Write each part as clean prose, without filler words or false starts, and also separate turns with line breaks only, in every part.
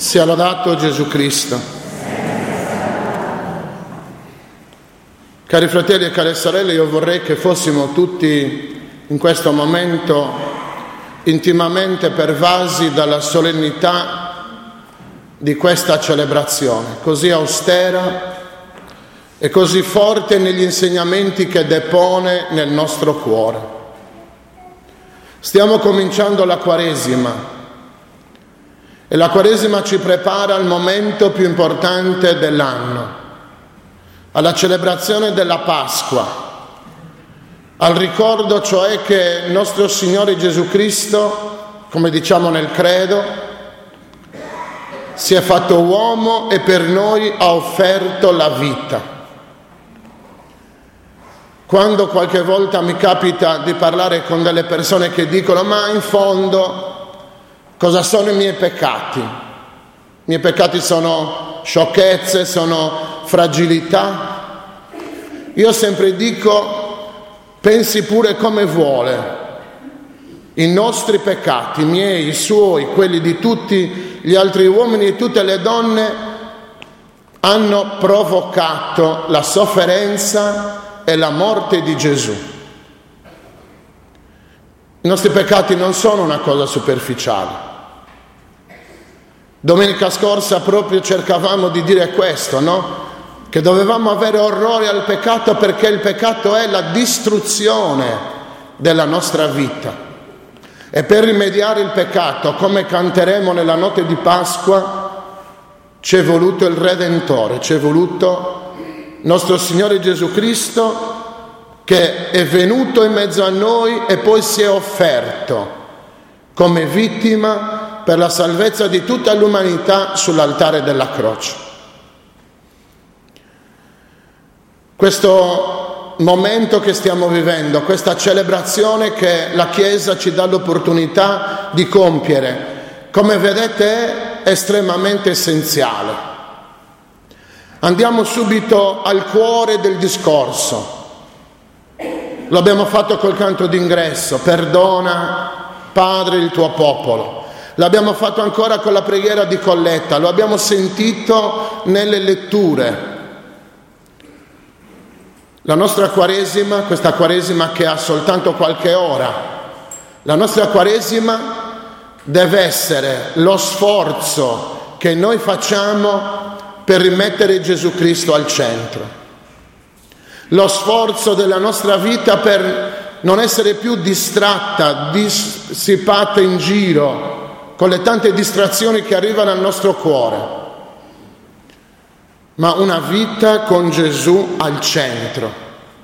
Sia lodato Gesù Cristo. Cari fratelli e care sorelle, io vorrei che fossimo tutti in questo momento intimamente pervasi dalla solennità di questa celebrazione, così austera e così forte negli insegnamenti che depone nel nostro cuore. Stiamo cominciando la Quaresima. E la Quaresima ci prepara al momento più importante dell'anno, alla celebrazione della Pasqua, al ricordo cioè che il nostro Signore Gesù Cristo, come diciamo nel credo, si è fatto uomo e per noi ha offerto la vita. Quando qualche volta mi capita di parlare con delle persone che dicono ma in fondo cosa sono i miei peccati? I miei peccati sono sciocchezze, sono fragilità. Io sempre dico, pensi pure come vuole. I nostri peccati, i miei, i suoi, quelli di tutti gli altri uomini e tutte le donne, hanno provocato la sofferenza e la morte di Gesù. I nostri peccati non sono una cosa superficiale. Domenica scorsa proprio cercavamo di dire questo, no? Che dovevamo avere orrore al peccato perché il peccato è la distruzione della nostra vita. E per rimediare il peccato, come canteremo nella notte di Pasqua, ci è voluto il Redentore, ci è voluto nostro Signore Gesù Cristo che è venuto in mezzo a noi e poi si è offerto come vittima per la salvezza di tutta l'umanità sull'altare della croce. Questo momento che stiamo vivendo, questa celebrazione che la Chiesa ci dà l'opportunità di compiere, come vedete è estremamente essenziale. Andiamo subito al cuore del discorso. Lo abbiamo fatto col canto d'ingresso, perdona Padre il tuo popolo. L'abbiamo fatto ancora con la preghiera di colletta, lo abbiamo sentito nelle letture. La nostra Quaresima, questa Quaresima che ha soltanto qualche ora, la nostra Quaresima deve essere lo sforzo che noi facciamo per rimettere Gesù Cristo al centro. Lo sforzo della nostra vita per non essere più distratta, dissipata in giro con le tante distrazioni che arrivano al nostro cuore, ma una vita con Gesù al centro.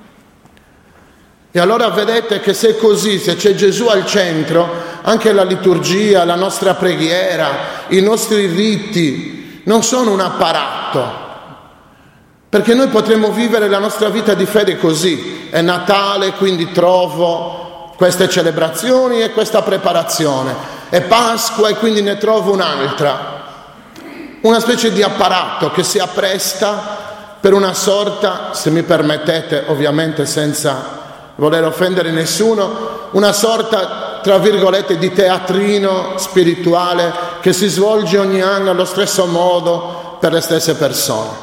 E allora vedete che se è così, se c'è Gesù al centro, anche la liturgia, la nostra preghiera, i nostri riti non sono un apparato. Perché noi potremmo vivere la nostra vita di fede così. È Natale, quindi trovo queste celebrazioni e questa preparazione. È Pasqua e quindi ne trovo un'altra. Una specie di apparato che si appresta per una sorta, se mi permettete, ovviamente senza voler offendere nessuno, una sorta, tra virgolette, di teatrino spirituale che si svolge ogni anno allo stesso modo per le stesse persone.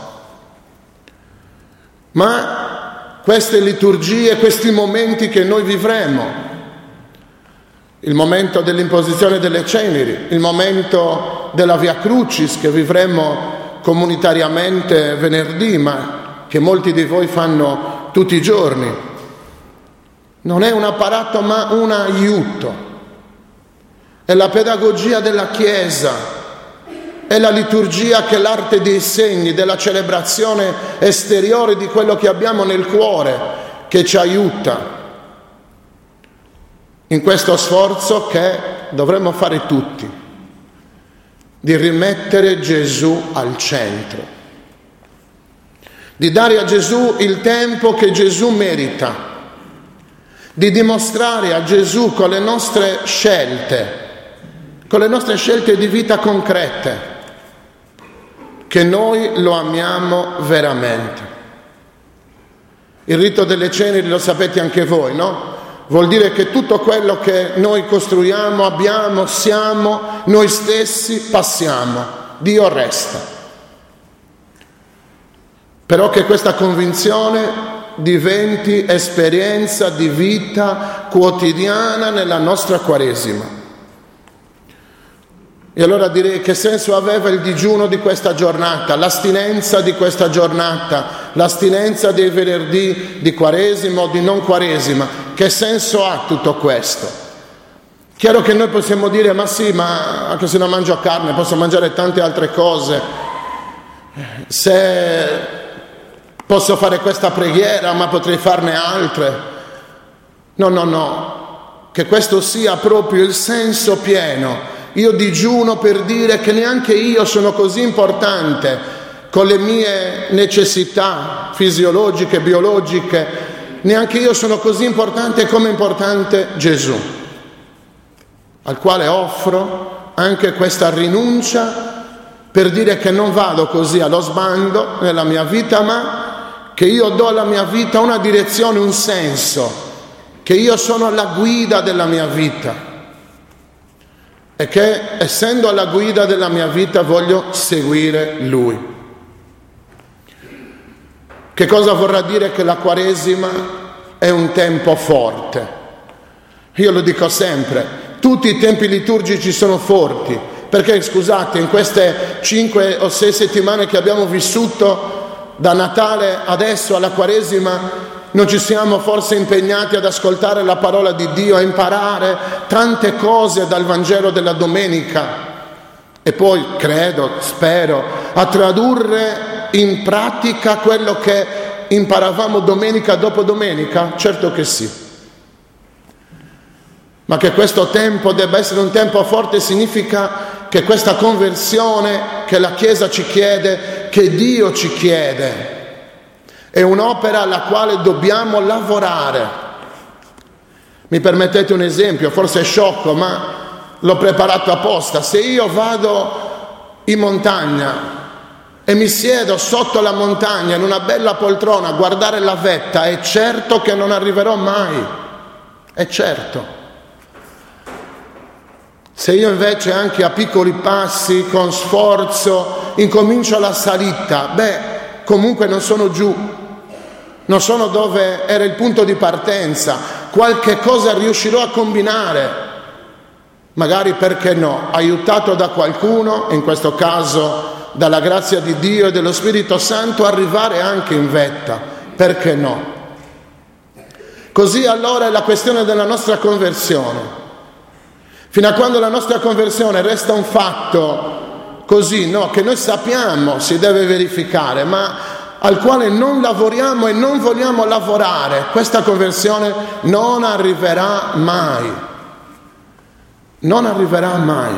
Ma queste liturgie, questi momenti che noi vivremo, il momento dell'imposizione delle ceneri, il momento della Via Crucis che vivremo comunitariamente venerdì, ma che molti di voi fanno tutti i giorni, non è un apparato ma un aiuto. È la pedagogia della Chiesa. È la liturgia che è l'arte dei segni, della celebrazione esteriore di quello che abbiamo nel cuore, che ci aiuta in questo sforzo che dovremmo fare tutti, di rimettere Gesù al centro, di dare a Gesù il tempo che Gesù merita, di dimostrare a Gesù con le nostre scelte di vita concrete, che noi lo amiamo veramente. Il rito delle ceneri lo sapete anche voi, no? Vuol dire che tutto quello che noi costruiamo, abbiamo, siamo, noi stessi passiamo Dio resta. Però che questa convinzione diventi esperienza di vita quotidiana nella nostra Quaresima. E allora direi: che senso aveva il digiuno di questa giornata, l'astinenza di questa giornata, l'astinenza dei venerdì di Quaresima o di non Quaresima? Che senso ha tutto questo? Chiaro che noi possiamo dire: ma sì, ma anche se non mangio carne posso mangiare tante altre cose, se posso fare questa preghiera ma potrei farne altre. No, che questo sia proprio il senso pieno. Io digiuno per dire che neanche io sono così importante con le mie necessità fisiologiche, biologiche, neanche io sono così importante come è importante Gesù, al quale offro anche questa rinuncia per dire che non vado così allo sbando nella mia vita, ma che io do alla mia vita una direzione, un senso, che io sono la guida della mia vita. E che, essendo alla guida della mia vita, voglio seguire Lui. Che cosa vorrà dire che la Quaresima è un tempo forte? Io lo dico sempre, tutti i tempi liturgici sono forti, perché scusate, in queste 5 o 6 settimane che abbiamo vissuto, da Natale adesso alla Quaresima, non ci siamo forse impegnati ad ascoltare la parola di Dio, a imparare tante cose dal Vangelo della domenica e poi, credo, spero, a tradurre in pratica quello che imparavamo domenica dopo domenica? Certo che sì. Ma che questo tempo debba essere un tempo forte significa che questa conversione che la Chiesa ci chiede, che Dio ci chiede, è un'opera alla quale dobbiamo lavorare. Mi permettete un esempio, forse è sciocco, ma l'ho preparato apposta. Se io vado in montagna e mi siedo sotto la montagna in una bella poltrona a guardare la vetta, è certo che non arriverò mai, è certo. Se io invece anche a piccoli passi, con sforzo, incomincio la salita, comunque non sono giù, non sono dove era il punto di partenza, qualche cosa riuscirò a combinare, magari, perché no, aiutato da qualcuno, in questo caso dalla grazia di Dio e dello Spirito Santo, arrivare anche in vetta, perché no? Così allora è la questione della nostra conversione. Fino a quando la nostra conversione resta un fatto così, no, che noi sappiamo si deve verificare, ma al quale non lavoriamo e non vogliamo lavorare, questa conversione non arriverà mai. Non arriverà mai.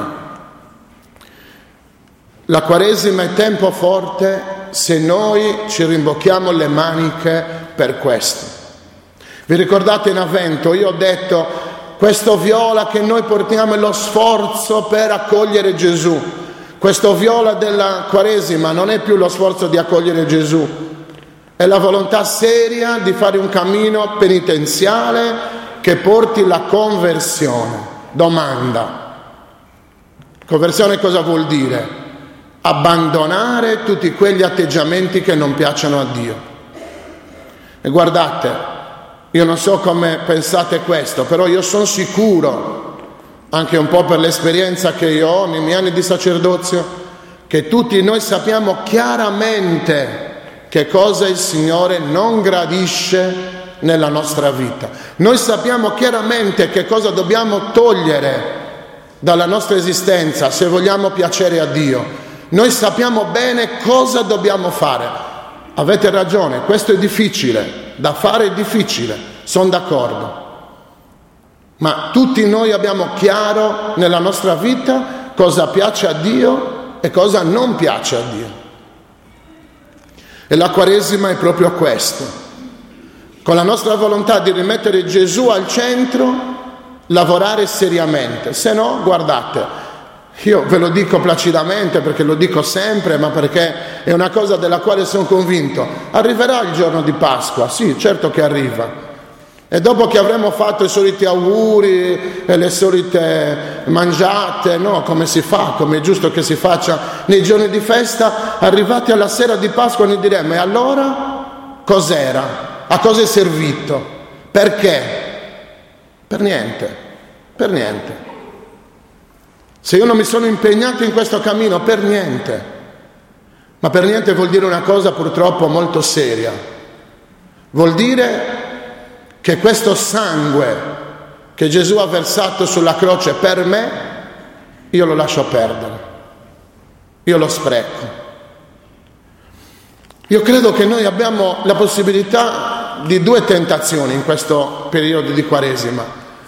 La Quaresima è tempo forte se noi ci rimbocchiamo le maniche per questo. Vi ricordate in Avvento, io ho detto, questo viola che noi portiamo è lo sforzo per accogliere Gesù. Questo viola della Quaresima non è più lo sforzo di accogliere Gesù, è la volontà seria di fare un cammino penitenziale che porti la conversione. Domanda: conversione cosa vuol dire? Abbandonare tutti quegli atteggiamenti che non piacciono a Dio. E guardate, io non so come pensate questo, però io sono sicuro, anche un po' per l'esperienza che io ho nei miei anni di sacerdozio, che tutti noi sappiamo chiaramente che cosa il Signore non gradisce nella nostra vita. Noi sappiamo chiaramente che cosa dobbiamo togliere dalla nostra esistenza se vogliamo piacere a Dio. Noi sappiamo bene cosa dobbiamo fare. Avete ragione, questo è difficile, da fare è difficile, sono d'accordo. Ma tutti noi abbiamo chiaro nella nostra vita cosa piace a Dio e cosa non piace a Dio. E la Quaresima è proprio questo. Con la nostra volontà di rimettere Gesù al centro, lavorare seriamente. Se no, guardate, io ve lo dico placidamente perché lo dico sempre, ma perché è una cosa della quale sono convinto. Arriverà il giorno di Pasqua, sì, certo che arriva. E dopo che avremo fatto i soliti auguri e le solite mangiate, no? Come si fa, come è giusto che si faccia nei giorni di festa, arrivati alla sera di Pasqua ne diremo: e allora cos'era? A cosa è servito? Perché? Per niente, per niente. Se io non mi sono impegnato in questo cammino, per niente. Ma per niente vuol dire una cosa purtroppo molto seria. Vuol dire che questo sangue che Gesù ha versato sulla croce per me, io lo lascio perdere, io lo spreco. Io credo che noi abbiamo la possibilità di 2 tentazioni in questo periodo di Quaresima.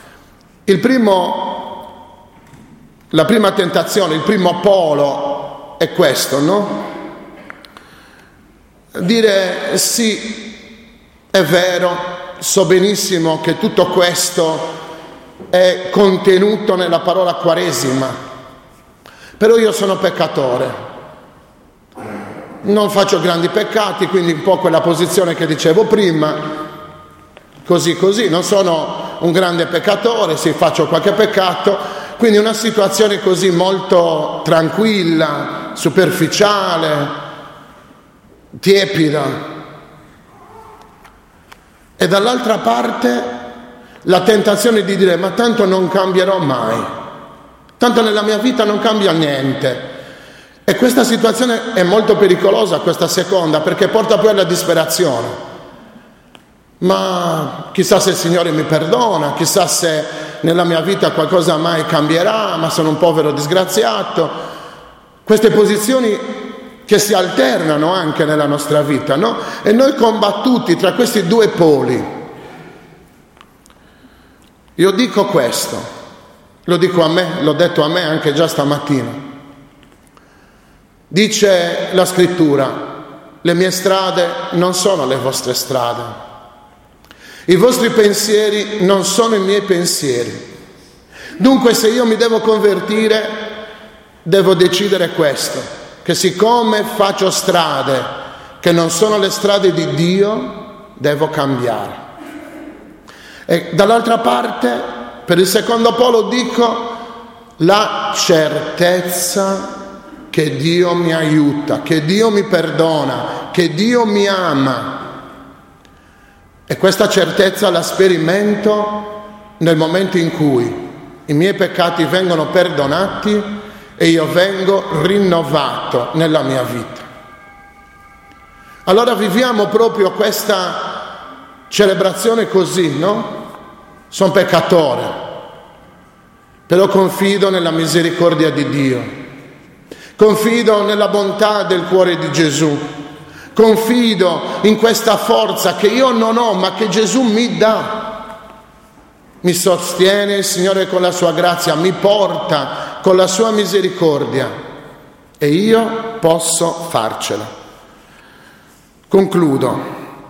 La prima tentazione, il primo polo è questo, no? Dire sì, è vero, so benissimo che tutto questo è contenuto nella parola Quaresima, però io sono peccatore, non faccio grandi peccati, quindi un po' quella posizione che dicevo prima, così, non sono un grande peccatore, sì, faccio qualche peccato, quindi una situazione così molto tranquilla, superficiale, tiepida. E dall'altra parte la tentazione di dire: ma tanto non cambierò mai, tanto nella mia vita non cambia niente. E questa situazione è molto pericolosa, questa seconda, perché porta poi alla disperazione. Ma chissà se il Signore mi perdona, chissà se nella mia vita qualcosa mai cambierà, ma sono un povero disgraziato. Queste posizioni che si alternano anche nella nostra vita, no? E noi combattuti tra questi 2 poli. Io dico questo, lo dico a me, l'ho detto a me anche già stamattina. Dice la Scrittura: le mie strade non sono le vostre strade, i vostri pensieri non sono i miei pensieri. Dunque, se io mi devo convertire, devo decidere questo: che siccome faccio strade che non sono le strade di Dio, devo cambiare. E dall'altra parte, per il secondo polo, dico la certezza che Dio mi aiuta, che Dio mi perdona, che Dio mi ama. E questa certezza la sperimento nel momento in cui i miei peccati vengono perdonati e io vengo rinnovato nella mia vita. Allora viviamo proprio questa celebrazione così, no? Sono peccatore, però confido nella misericordia di Dio, confido nella bontà del cuore di Gesù, confido in questa forza che io non ho ma che Gesù mi dà. Mi sostiene il Signore con la sua grazia, mi porta con la sua misericordia e io posso farcela. Concludo.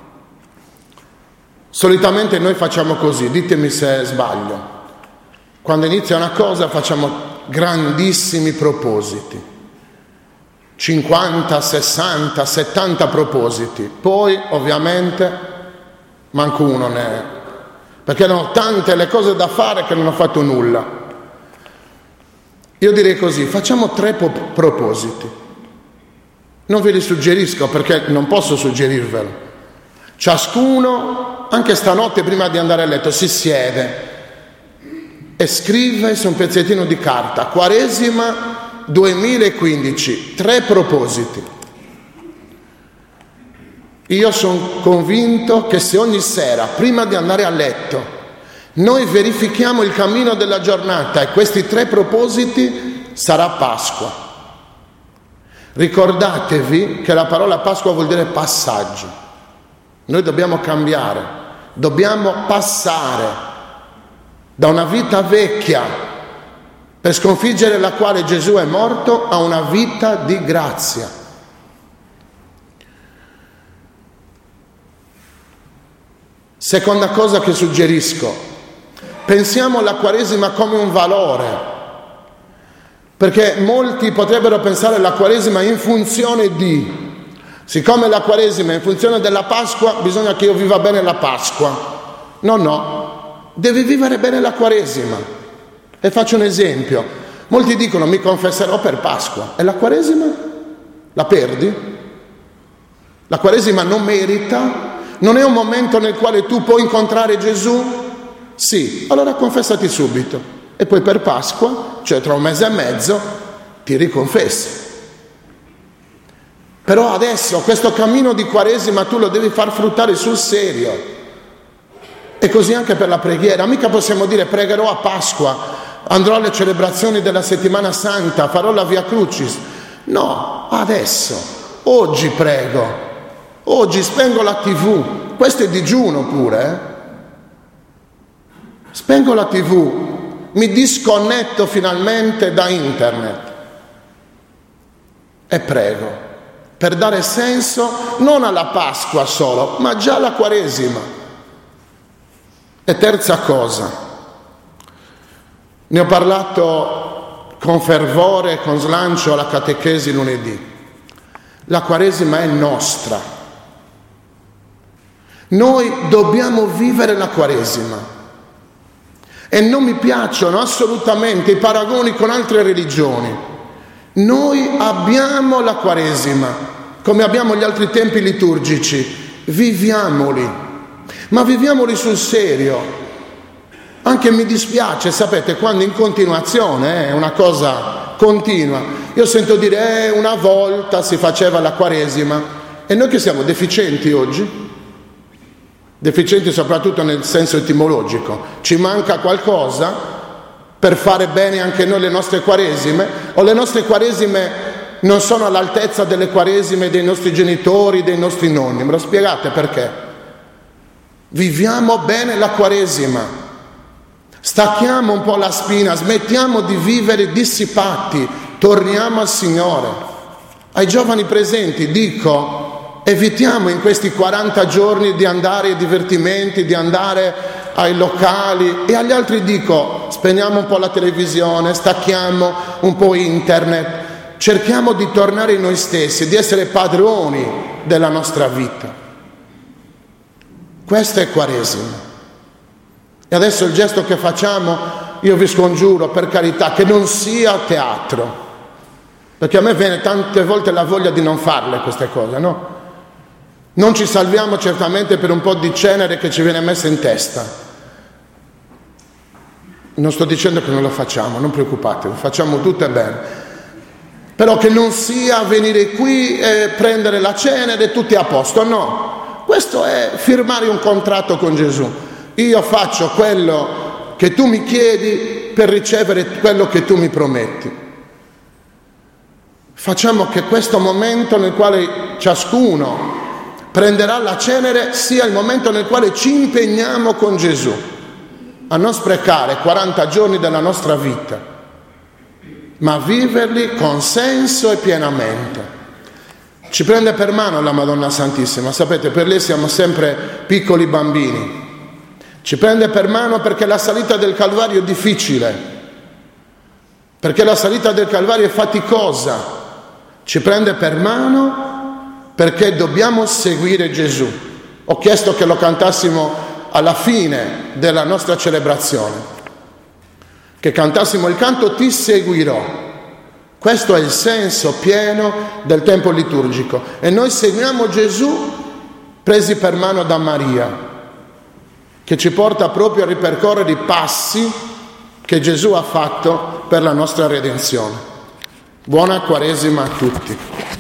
Solitamente noi facciamo così, ditemi se sbaglio. Quando inizia una cosa facciamo grandissimi propositi, 50, 60, 70 propositi, poi ovviamente manco uno ne è, perché erano tante le cose da fare che non ho fatto nulla. Io direi così: facciamo 3 propositi. Non ve li suggerisco perché non posso suggerirvelo. Ciascuno, anche stanotte prima di andare a letto, si siede e scrive su un pezzettino di carta: Quaresima 2015, 3 propositi. Io sono convinto che se ogni sera, prima di andare a letto, noi verifichiamo il cammino della giornata e questi 3 propositi, sarà Pasqua. Ricordatevi che la parola Pasqua vuol dire passaggio. Noi dobbiamo cambiare, dobbiamo passare da una vita vecchia per sconfiggere la quale Gesù è morto a una vita di grazia. Seconda cosa che suggerisco: pensiamo alla Quaresima come un valore, perché molti potrebbero pensare alla Quaresima in funzione di, siccome la Quaresima è in funzione della Pasqua, bisogna che io viva bene la Pasqua, No, devi vivere bene la Quaresima. E faccio un esempio. Molti dicono mi confesserò per Pasqua. E la Quaresima? La perdi? La Quaresima non merita? Non è un momento nel quale tu puoi incontrare Gesù? Sì, allora confessati subito. E poi per Pasqua, cioè tra un mese e mezzo, ti riconfessi. Però adesso questo cammino di Quaresima tu lo devi far fruttare sul serio. E così anche per la preghiera. Mica possiamo dire pregherò a Pasqua, andrò alle celebrazioni della Settimana Santa, farò la Via Crucis. No, adesso, oggi prego, oggi spengo la TV, questo è digiuno pure, Spengo la TV, mi disconnetto finalmente da internet e prego. Per dare senso non alla Pasqua solo, ma già alla Quaresima. E terza cosa, ne ho parlato con fervore e con slancio alla catechesi lunedì. La Quaresima è nostra. Noi dobbiamo vivere la Quaresima. E non mi piacciono assolutamente i paragoni con altre religioni. Noi abbiamo la Quaresima, come abbiamo gli altri tempi liturgici, viviamoli, ma viviamoli sul serio. Anche mi dispiace, sapete, quando in continuazione è una cosa continua. Io sento dire, una volta si faceva la Quaresima, e noi che siamo deficienti oggi? Deficienti soprattutto nel senso etimologico. Ci manca qualcosa per fare bene anche noi le nostre Quaresime? O le nostre Quaresime non sono all'altezza delle Quaresime dei nostri genitori, dei nostri nonni? Me lo spiegate perché? Viviamo bene la Quaresima, stacchiamo un po' la spina, smettiamo di vivere dissipati, torniamo al Signore. Ai giovani presenti dico, evitiamo in questi 40 giorni di andare ai divertimenti, di andare ai locali, e agli altri dico, spegniamo un po' la televisione, stacchiamo un po' internet, cerchiamo di tornare in noi stessi, di essere padroni della nostra vita. Questa è Quaresima. E adesso il gesto che facciamo, io vi scongiuro, per carità, che non sia teatro, perché a me viene tante volte la voglia di non farle queste cose, no? Non ci salviamo certamente per un po' di cenere che ci viene messa in testa. Non sto dicendo che non lo facciamo, non preoccupatevi, facciamo tutto e bene. Però che non sia venire qui e prendere la cenere e tutti a posto, no. Questo è firmare un contratto con Gesù. Io faccio quello che tu mi chiedi per ricevere quello che tu mi prometti. Facciamo che questo momento nel quale ciascuno prenderà la cenere sia il momento nel quale ci impegniamo con Gesù a non sprecare 40 giorni della nostra vita, ma viverli con senso e pienamente. Ci prende per mano la Madonna Santissima, sapete, per lei siamo sempre piccoli bambini. Ci prende per mano perché la salita del Calvario è difficile, perché la salita del Calvario è faticosa. Ci prende per mano perché dobbiamo seguire Gesù. Ho chiesto che lo cantassimo alla fine della nostra celebrazione, che cantassimo il canto Ti seguirò. Questo è il senso pieno del tempo liturgico, e noi seguiamo Gesù presi per mano da Maria, che ci porta proprio a ripercorrere i passi che Gesù ha fatto per la nostra redenzione. Buona Quaresima a tutti.